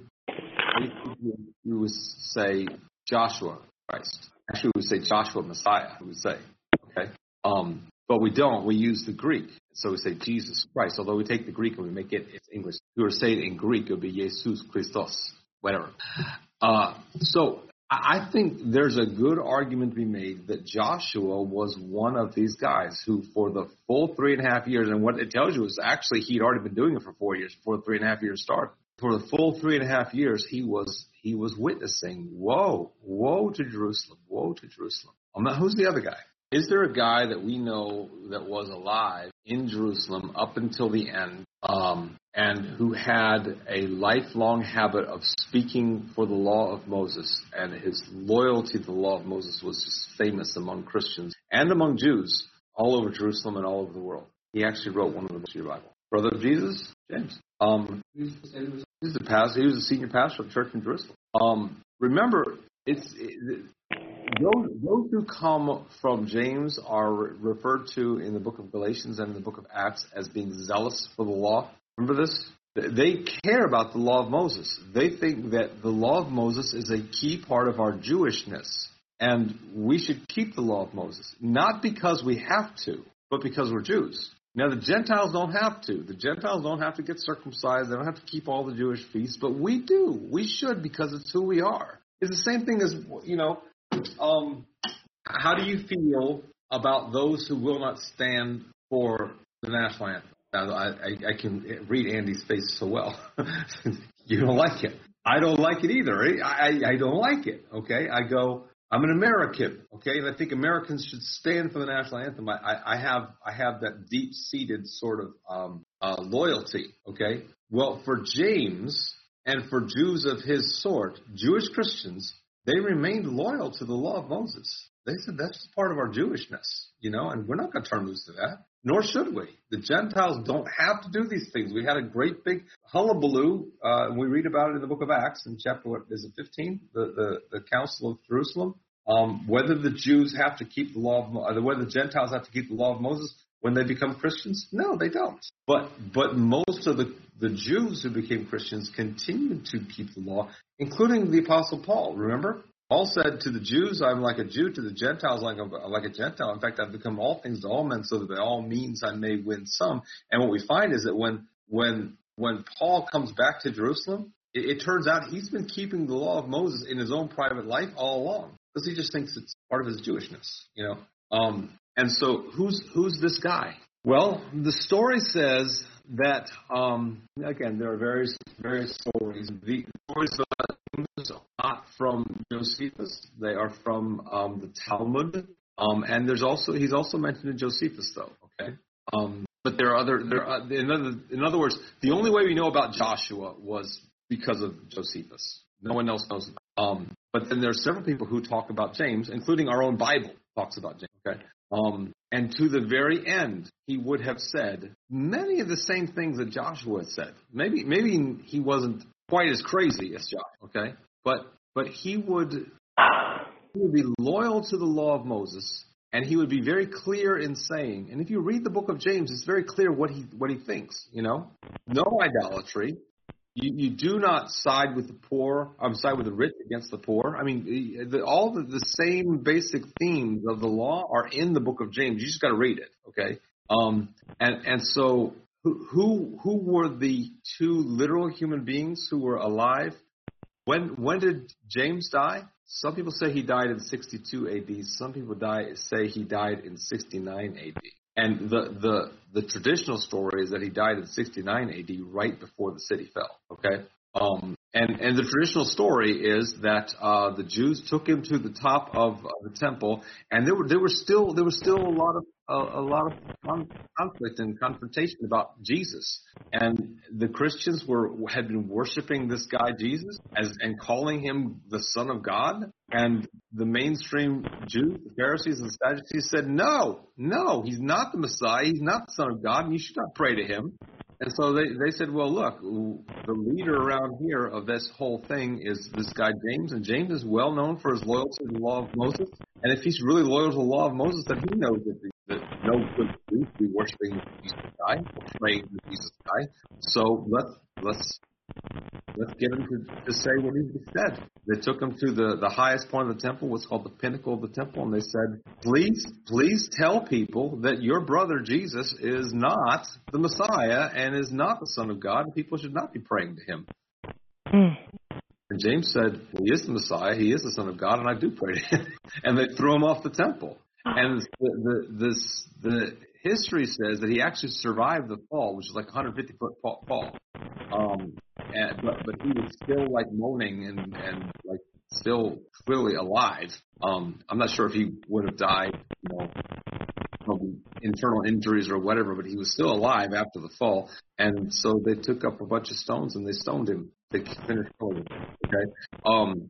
we would say Joshua Christ. Actually, we would say Joshua Messiah. We would say, okay, um, but we don't. We use the Greek, so we say Jesus Christ. Although we take the Greek and we make it it's English. If we were to say it in Greek, it would be Jesus Christos, whatever. Uh, so. I think there's a good argument to be made that Joshua was one of these guys who, for the full three and a half years, and what it tells you is actually he'd already been doing it for four years before the three and a half years started. For the full three and a half years, he was he was witnessing, woe, woe to Jerusalem, woe to Jerusalem. I'm not, who's the other guy? Is there a guy that we know that was alive in Jerusalem up until the end, um, and who had a lifelong habit of speaking for the law of Moses, and his loyalty to the law of Moses was just famous among Christians and among Jews all over Jerusalem and all over the world? He actually wrote one of the books of your Bible. Brother of Jesus, James. Um, he was the pastor. He was a senior pastor of the church in Jerusalem. Um, remember, it's it, those, those who come from James are referred to in the book of Galatians and in the book of Acts as being zealous for the law. Remember this? They care about the law of Moses. They think that the law of Moses is a key part of our Jewishness, and we should keep the law of Moses, not because we have to, but because we're Jews. Now, the Gentiles don't have to. The Gentiles don't have to get circumcised. They don't have to keep all the Jewish feasts, but we do. We should, because it's who we are. It's the same thing as, you know, um, how do you feel about those who will not stand for the national anthem? Now, I, I, I can read Andy's face so well. You don't like it. I don't like it either. I, I, I don't like it, okay? I go, I'm an American, okay? And I think Americans should stand for the national anthem. I, I, I have I have that deep-seated sort of um, uh, loyalty, okay? Well, for James and for Jews of his sort, Jewish Christians, they remained loyal to the law of Moses. They said that's part of our Jewishness, you know, and we're not going to turn loose to that. Nor should we. The Gentiles don't have to do these things. We had a great big hullabaloo. Uh, we read about it in the book of Acts in chapter, what is it, fifteen? The, the, the Council of Jerusalem. Um, whether the Jews have to keep the law of, uh, whether the Gentiles have to keep the law of Moses when they become Christians? No, they don't. But but most of the, the Jews who became Christians continued to keep the law, including the Apostle Paul, remember? Paul said to the Jews, I'm like a Jew, to the Gentiles, like a, like a Gentile. In fact, I've become all things to all men so that by all means I may win some. And what we find is that when when when Paul comes back to Jerusalem, it, it turns out he's been keeping the law of Moses in his own private life all along because he just thinks it's part of his Jewishness, you know. Um, and so who's who's this guy? Well, the story says that, um, again, there are various various stories. The stories about James are not from Josephus. They are from um, the Talmud. Um, and there's also he's also mentioned in Josephus, though. Okay, um, but there are other there are, in other in other words, the only way we know about Joshua was because of Josephus. No one else knows. Um, but then there are several people who talk about James, including our own Bible talks about James. Okay. Um, and to the very end, he would have said many of the same things that Joshua had said. Maybe, maybe he wasn't quite as crazy as Joshua, okay? But, but he would, he would be loyal to the law of Moses, and he would be very clear in saying. And if you read the book of James, it's very clear what he what he thinks. You know, no idolatry. You, you do not side with the poor, um, side with the rich against the poor. I mean, the, all the, the same basic themes of the law are in the book of James. You just got to read it, okay? Um, and and so, who, who who were the two literal human beings who were alive? When when did James die? Some people say he died in sixty-two A D. Some people die say he died in sixty-nine A D. And the, the the traditional story is that he died in sixty-nine A D, right before the city fell. Okay, um, And and the traditional story is that uh, the Jews took him to the top of uh, the temple, and there were there were still there was still a lot of uh, a lot of con- conflict and confrontation about Jesus. And the Christians were had been worshiping this guy Jesus as and calling him the Son of God. And the mainstream Jews, the Pharisees and the Sadducees said, no, no, he's not the Messiah. He's not the Son of God, and you should not pray to him. And so they, they said, well, look, the leader around here of this whole thing is this guy James, and James is well known for his loyalty to the law of Moses. And if he's really loyal to the law of Moses, then he knows that, the, that no good Jews be worshiping Jesus guy, or praying to Jesus guy. So let's let's let's get him to, to say what he said. They took him to the, the highest point of the temple, what's called the pinnacle of the temple, and they said, please, please tell people that your brother Jesus is not the Messiah and is not the Son of God, and people should not be praying to him. Mm. And James said, well, he is the Messiah, he is the Son of God, and I do pray to him. And they threw him off the temple. And the, the, this, the history says that he actually survived the fall, which is like a one hundred fifty foot fall. Um, and, but, but he was still like moaning and, and like still clearly alive. Um, I'm not sure if he would have died, you know, from internal injuries or whatever, but he was still alive after the fall. And so they took up a bunch of stones and they stoned him. They finished killing him. Okay. Um,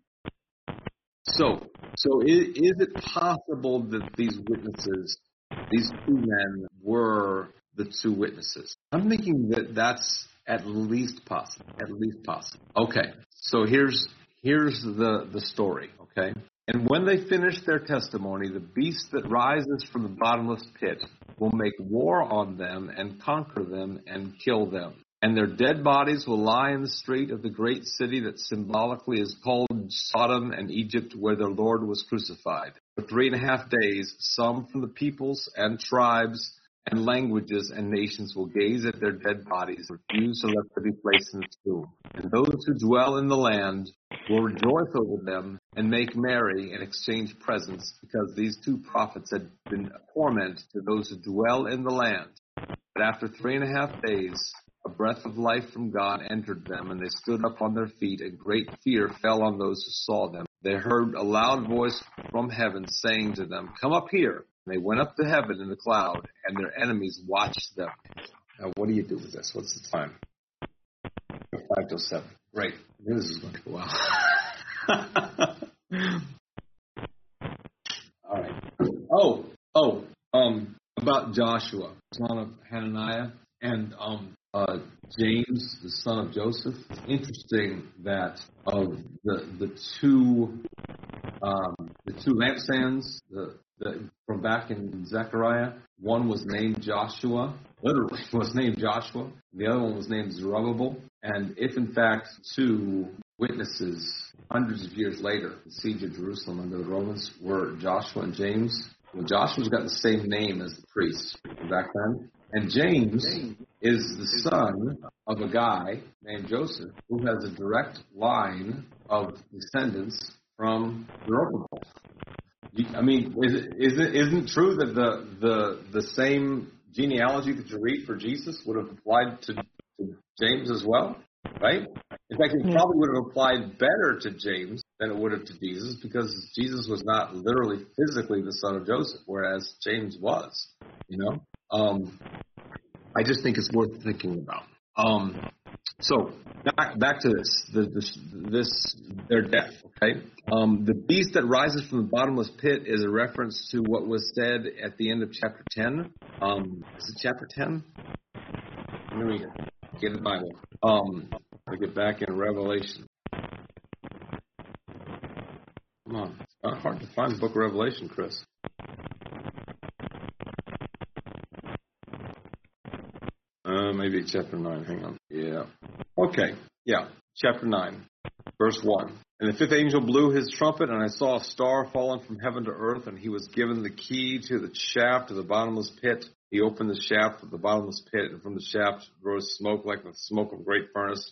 so, so is, is it possible that these witnesses, these two men, were the two witnesses? I'm thinking that that's at least possible. At least possible. Okay. So here's here's the, the story. Okay. And when they finish their testimony, the beast that rises from the bottomless pit will make war on them and conquer them and kill them. And their dead bodies will lie in the street of the great city that symbolically is called Sodom and Egypt, where their Lord was crucified. For three and a half days, some from the peoples and tribes and languages and nations will gaze at their dead bodies, refuse to let them be placed in the tomb. And those who dwell in the land will rejoice over them and make merry and exchange presents, because these two prophets had been a torment to those who dwell in the land. But after three and a half days, a breath of life from God entered them, and they stood up on their feet, and great fear fell on those who saw them. They heard a loud voice from heaven saying to them, come up here. And they went up to heaven in the cloud, and their enemies watched them. Now, what do you do with this? What's the time? Five till seven. Great. I knew this was going to go well. All right. Oh, oh, um, about Joshua, son of Hananiah, and um, uh, James, the son of Joseph. It's interesting that of the the two um, the two lampstands, the, the from back in Zechariah, one was named Joshua, literally was named Joshua. The other one was named Zerubbabel. And if in fact two witnesses hundreds of years later, the siege of Jerusalem under the Romans, were Joshua and James, well, Joshua's got the same name as the priests back then. And James is the son of a guy named Joseph who has a direct line of descendants from Zerubbabel. I mean, is it, is it, isn't it true that the, the the same genealogy that you read for Jesus would have applied to, to James as well, right? In fact, it probably would have applied better to James than it would have to Jesus, because Jesus was not literally physically the son of Joseph, whereas James was, you know? Um, I just think it's worth thinking about. Um, so back, back to this, the, this, this, their death. Okay. Um, the beast that rises from the bottomless pit is a reference to what was said at the end of chapter ten. Um, is it chapter ten? Let me get the Bible. Um, I get back in Revelation. Come on, it's not hard to find the book of Revelation, Chris. Uh, maybe chapter nine. Hang on. Yeah. Okay. Yeah. Chapter nine, verse one. And the fifth angel blew his trumpet, and I saw a star fallen from heaven to earth, and he was given the key to the shaft of the bottomless pit. He opened the shaft of the bottomless pit, and from the shaft rose smoke like the smoke of a great furnace.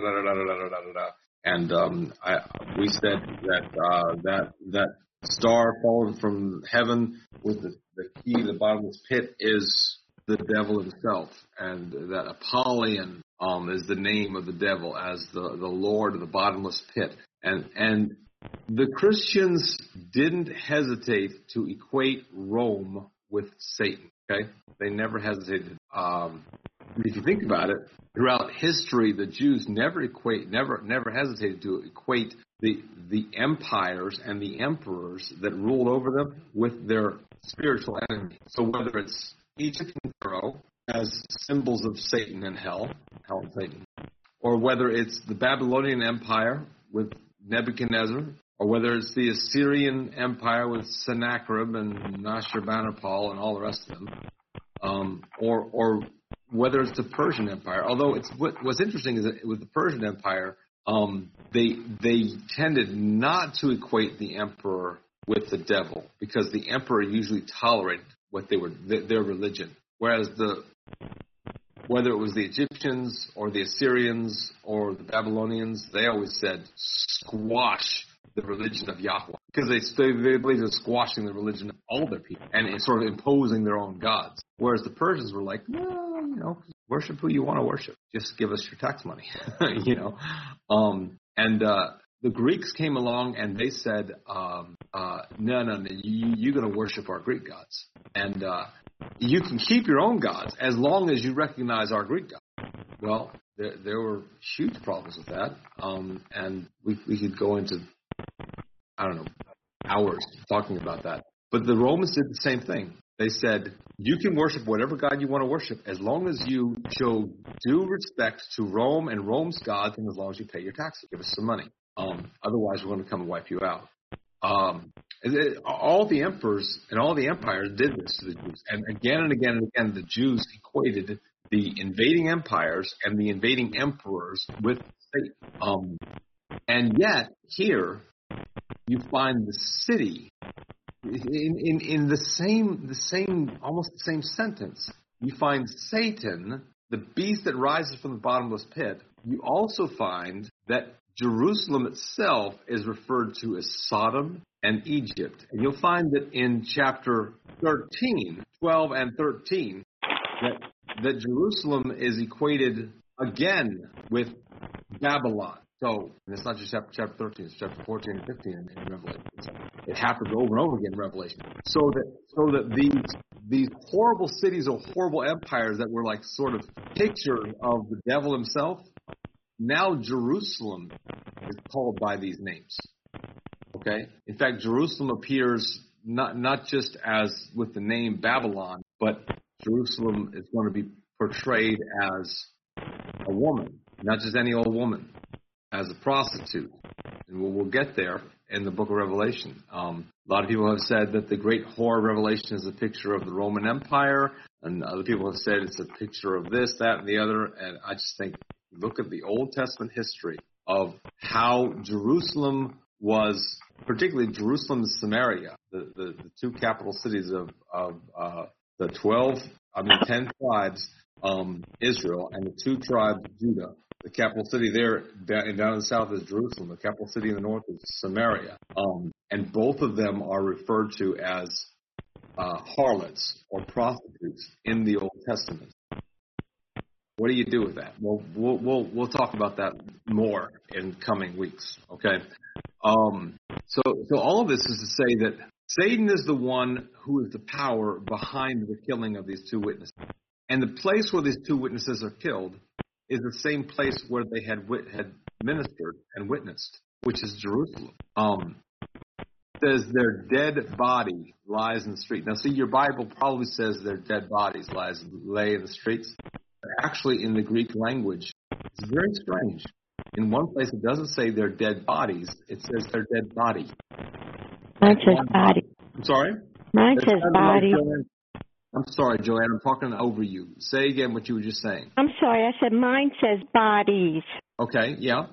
And um, I, we said that uh, that that star fallen from heaven with the, the key to the bottomless pit is the devil himself, and that Apollyon um, is the name of the devil, as the, the Lord of the bottomless pit. And, and the Christians didn't hesitate to equate Rome with Satan, okay? They never hesitated. Um, if you think about it, throughout history, the Jews never equate, never, never hesitated to equate the the empires and the emperors that ruled over them with their spiritual enemy. So whether it's Egypt and Pharaoh as symbols of Satan and hell, hell and Satan, or whether it's the Babylonian Empire with Nebuchadnezzar, or whether it's the Assyrian Empire with Sennacherib and Ashurbanipal and all the rest of them, um, or or whether it's the Persian Empire. Although it's what, what's interesting is that with the Persian Empire, um, they they tended not to equate the emperor with the devil, because the emperor usually tolerated what they were th- their religion, whereas the whether it was the Egyptians or the Assyrians or the Babylonians, they always said squash the religion of Yahweh, because they they believed in squashing the religion of all their people and sort of imposing their own gods. Whereas the Persians were like, well, you know, worship who you want to worship. Just give us your tax money, you know. Um, and uh, the Greeks came along and they said, um, uh, no, no, no, you, you're going to worship our Greek gods. And uh, you can keep your own gods as long as you recognize our Greek gods. Well, there, there were huge problems with that. Um, and we, we could go into, I don't know, hours talking about that. But the Romans did the same thing. They said, you can worship whatever God you want to worship as long as you show due respect to Rome and Rome's gods, and as long as you pay your taxes, give us some money. Um, otherwise, we're going to come and wipe you out. Um, it, all the emperors and all the empires did this to the Jews. And again and again and again, the Jews equated the invading empires and the invading emperors with Satan. Um, and yet, here, you find the city in, in, in the same, the same, almost the same sentence. You find Satan, the beast that rises from the bottomless pit. You also find that Jerusalem itself is referred to as Sodom and Egypt. And you'll find that in chapter thirteen, twelve and thirteen, that, that Jerusalem is equated again with Babylon. So, and it's not just chapter, chapter thirteen, it's chapter fourteen and fifteen in, in Revelation. It happens over and over again in Revelation. So that so that these these horrible cities or horrible empires that were like sort of pictures of the devil himself, now Jerusalem is called by these names. Okay? In fact, Jerusalem appears not not just as with the name Babylon, but Jerusalem is going to be portrayed as a woman, not just any old woman, as a prostitute. And we'll, we'll get there in the book of Revelation. Um, a lot of people have said that the great whore of Revelation is a picture of the Roman Empire, and other people have said it's a picture of this, that, and the other. And I just think, look at the Old Testament history of how Jerusalem was, particularly Jerusalem and Samaria, the, the, the two capital cities of, of uh, the twelve, I mean, ten tribes, um, Israel, and the two tribes of Judah. The capital city there down in the south is Jerusalem. The capital city in the north is Samaria. Um, and both of them are referred to as uh, harlots or prostitutes in the Old Testament. What do you do with that? Well, we'll we'll, we'll talk about that more in coming weeks. Okay. Um, so so all of this is to say that Satan is the one who is the power behind the killing of these two witnesses, and the place where these two witnesses are killed is the same place where they had wit- had ministered and witnessed, which is Jerusalem. Um, it says their dead body lies in the street. Now, see, your Bible probably says their dead bodies lies lay in the streets. But actually, in the Greek language, it's very strange. In one place, it doesn't say their dead bodies. It says their dead body. Mine says body. I'm sorry? Mine That's says kind of body. like Joanne. I'm sorry, Joanne. I'm talking over you. Say again what you were just saying. I'm sorry. I said mine says bodies. Okay, yeah.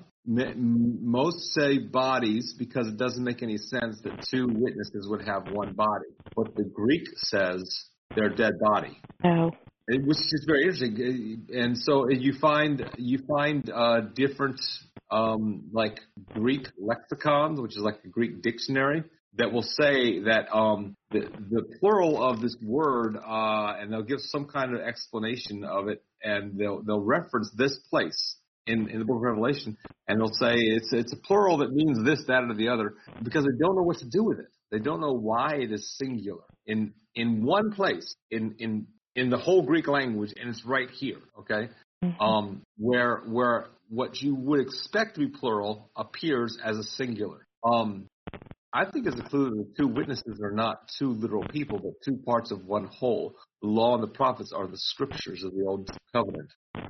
M- most say bodies because it doesn't make any sense that two witnesses would have one body. But the Greek says their dead body. Oh. It, which is very interesting. And so you find you find uh, different um, like Greek lexicons, which is like a Greek dictionary, that will say that um, the, the plural of this word, uh, and they'll give some kind of explanation of it, and they'll they'll reference this place in, in the book of Revelation, and they'll say it's it's a plural that means this, that, or the other, because they don't know what to do with it. They don't know why it is singular in in one place in in in the whole Greek language, and it's right here, okay, mm-hmm. um, where where what you would expect to be plural appears as a singular. Um, I think it's a clue that the two witnesses are not two literal people, but two parts of one whole. The law and the prophets are the scriptures of the Old Covenant,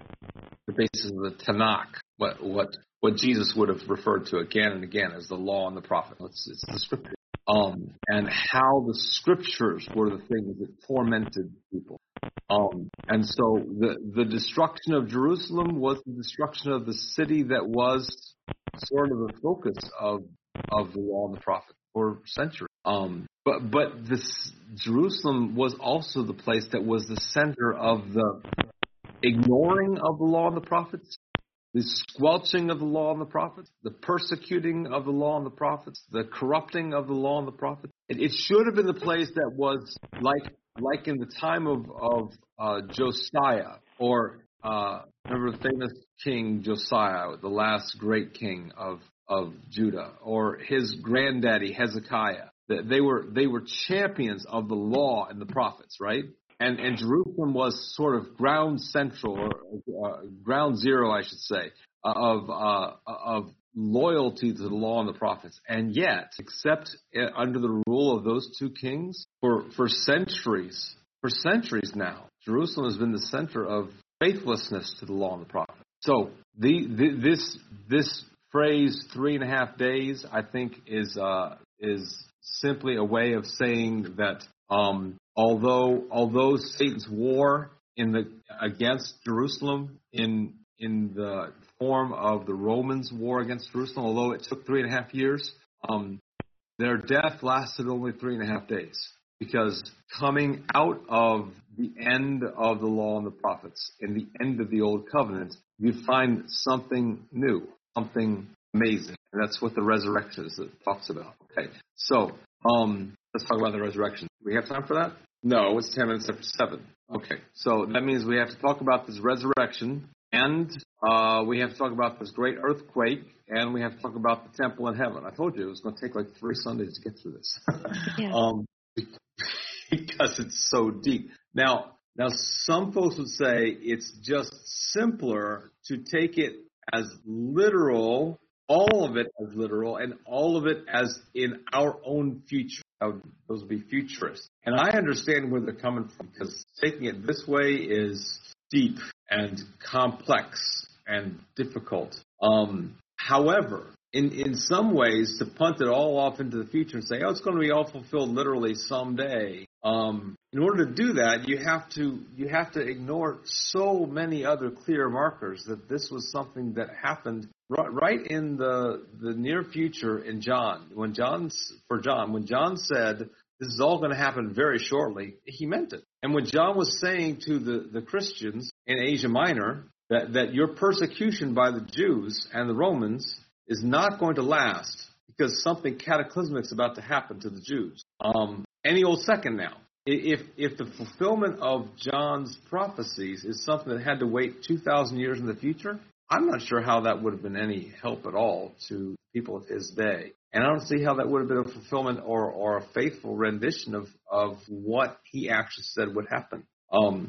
the basis of the Tanakh, what what what Jesus would have referred to again and again as the law and the prophets. It's, it's the scripture. Um, and how the scriptures were the things that tormented people. Um, and so the, the destruction of Jerusalem was the destruction of the city that was sort of the focus of of the law and the prophets for centuries. Um, but but this Jerusalem was also the place that was the center of the ignoring of the law and the prophets, the squelching of the law and the prophets, the persecuting of the law and the prophets, the corrupting of the law and the prophets. It, it should have been the place that was like like in the time of, of uh, Josiah, or uh, remember the famous king Josiah, the last great king of, of Judah, or his granddaddy Hezekiah. They were they were champions of the law and the prophets, right? And and Jerusalem was sort of ground central, or uh, ground zero, I should say, of uh, of loyalty to the law and the prophets. And yet, except under the rule of those two kings, for for centuries, for centuries now, Jerusalem has been the center of faithlessness to the law and the prophets. So the, the this this phrase three and a half days, I think, is uh, is simply a way of saying that. Um, Although, although Satan's war in the against Jerusalem in in the form of the Romans' war against Jerusalem, although it took three and a half years, um, their death lasted only three and a half days, because coming out of the end of the law and the prophets, in the end of the Old Covenant, you find something new, something amazing, and that's what the resurrection is that it talks about. Okay, so um, let's talk about the resurrection. Do we have time for that? No, it's ten minutes after seven. Okay, so that means we have to talk about this resurrection, and uh, we have to talk about this great earthquake, and we have to talk about the temple in heaven. I told you it was going to take like three Sundays to get through this, yeah. um, because it's so deep. Now, now some folks would say it's just simpler to take it as literal, all of it as literal, and all of it as in our own future. Those would be futurists. And I understand where they're coming from, because taking it this way is deep and complex and difficult. Um, however, in, in some ways, to punt it all off into the future and say, oh, it's going to be all fulfilled literally someday. Um, in order to do that, you have to you have to ignore so many other clear markers that this was something that happened right, right in the the near future in John. When John's for John, when John said this is all going to happen very shortly, he meant it. And when John was saying to the, the Christians in Asia Minor that, that your persecution by the Jews and the Romans is not going to last, because something cataclysmic is about to happen to the Jews. Um, any old second now. If if the fulfillment of John's prophecies is something that had to wait two thousand years in the future, I'm not sure how that would have been any help at all to people of his day. And I don't see how that would have been a fulfillment or, or a faithful rendition of, of what he actually said would happen. Um,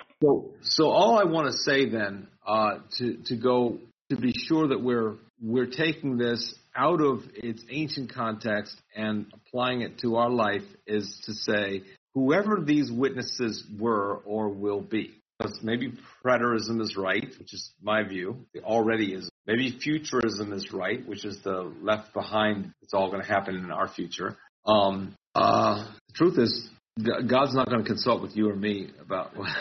so so all I want to say then, uh, to to go to be sure that we're we're taking this out of its ancient context and applying it to our life, is to say, whoever these witnesses were or will be, because maybe preterism is right, which is my view, it already is. Maybe futurism is right, which is the left behind, it's all going to happen in our future. Um, uh, the truth is, God's not going to consult with you or me about what.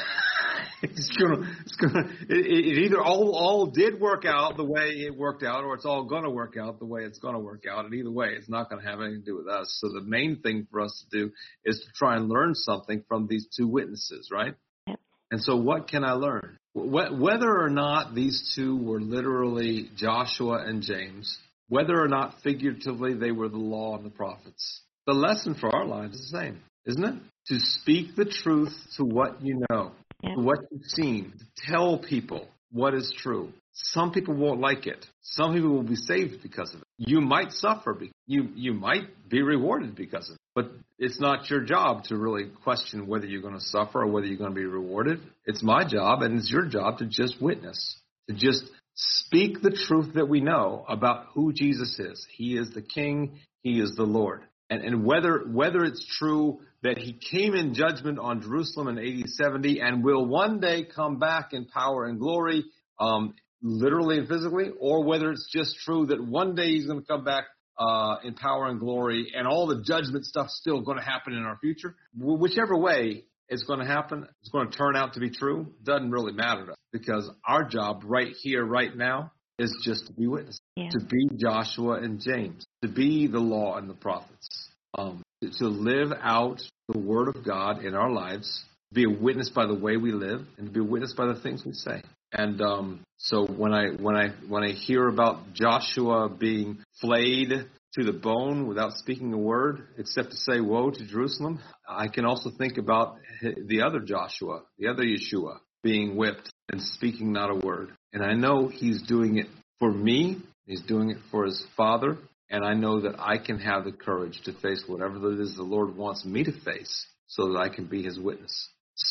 It's gonna, it's gonna, it, it either all, all did work out the way it worked out, or it's all going to work out the way it's going to work out. And either way, it's not going to have anything to do with us. So the main thing for us to do is to try and learn something from these two witnesses, right? Yep. And so what can I learn? Whether or not these two were literally Joshua and James, whether or not figuratively they were the law and the prophets, The lesson for our lives is the same, isn't it? To speak the truth to what you know, Yeah. to what you've seen. To tell people what is true. Some people won't like it. Some people will be saved because of it. You might suffer. Be- you you might be rewarded because of it. But it's not your job to really question whether you're going to suffer or whether you're going to be rewarded. It's my job, and it's your job to just witness, to just speak the truth that we know about who Jesus is. He is the King. He is the Lord. And, and whether whether it's true that he came in judgment on Jerusalem in A D seventy and will one day come back in power and glory, um, literally and physically, or whether it's just true that one day he's going to come back uh, in power and glory and all the judgment stuff's still going to happen in our future. Whichever way it's going to happen, it's going to turn out to be true, doesn't really matter to us, because our job right here, right now, is just to be witnesses, Yeah. to be Joshua and James, to be the law and the prophets, um, to, to live out the word of God in our lives, to be a witness by the way we live, and to be a witness by the things we say. And um, so when I when I when I hear about Joshua being flayed to the bone without speaking a word except to say woe to Jerusalem, I can also think about the other Joshua, the other Yeshua, being whipped and speaking not a word. And I know he's doing it for me. He's doing it for his Father. And I know that I can have the courage to face whatever it is the Lord wants me to face so that I can be his witness.